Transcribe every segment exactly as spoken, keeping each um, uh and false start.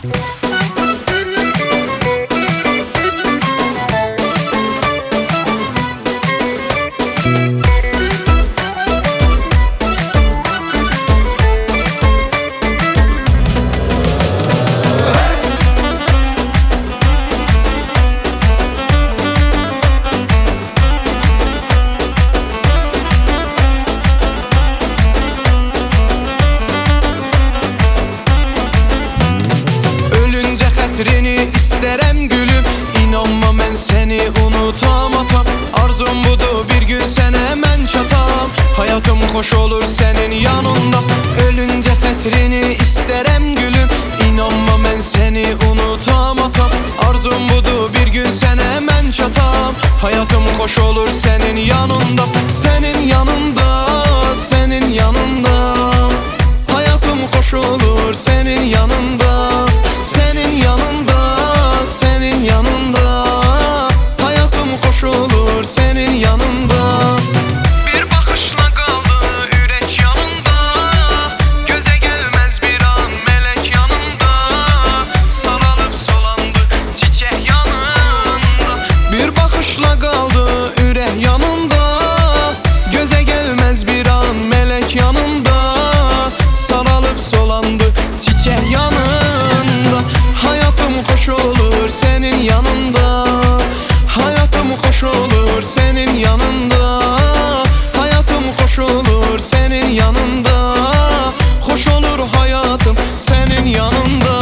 Xətrini istərəm gülüm, inanma mən səni unutamatam. Arzum budur bir gün sənə mən çatam, hayatım xoş olur sənin yanında. Ölüncə xətrini istərəm gülüm, inanma mən səni unutamatam. Arzum budur bir gün sənə mən çatam, hayatım xoş olur sənin yanında. Sənin yanında, sənin yanında, hayatım xoş olur sənin yanında. Senin yanında, senin yanında, hayatım xoş olur senin yanında. Bir bakışla qaldı ürək yanında, gözə gəlməz bir an melek yanında. Saralıb solandı çiçək yanında. Bir bakışla qaldı ürək yanında, gözə gəlməz bir an melek yanında. Saralıb solandı çiçək yanında. Hayatım xoş olur senin yanında, hayatım xoş olur senin yanında, hayatım xoş olur senin yanında, xoş olur hayatım senin yanında.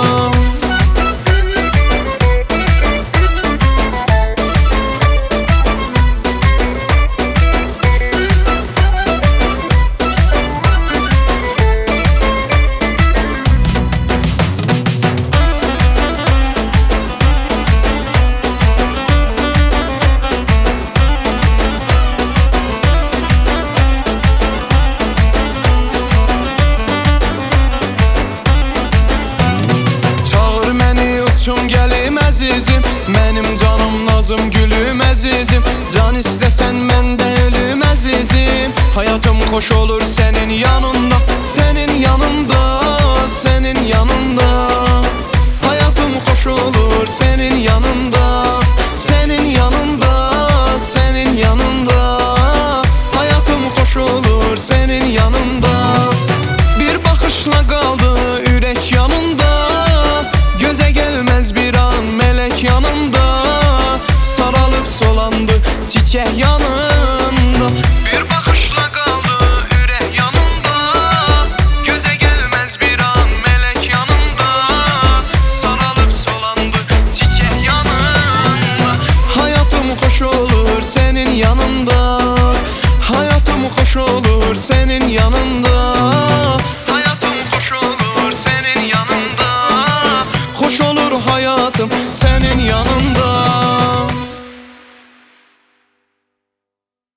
Uçum gəlim əzizim, mənim canım nazım gülüm əzizim. Can istəsən məndə ölüm əzizim, hayatım xoş olur sənin yanında. Sənin yanında, sənin yanında, hayatım xoş olur sənin yanında. Sənin yanında, sənin yanında, hayatım xoş olur sənin yanında. Bir bakışla qaldı ürək yanında, gözə gəlməz bir an melek yanında. Saralıb solandı çiçək yanında. Bir bakışla qaldı ürək yanında, gözə gəlməz bir an melek yanında. Saralıb solandı çiçək yanında. Hayatım xoş olur senin yanında, hayatım xoş olur senin yanında, hayatım xoş olur senin yanında, xoş olur hayatım senin yanında.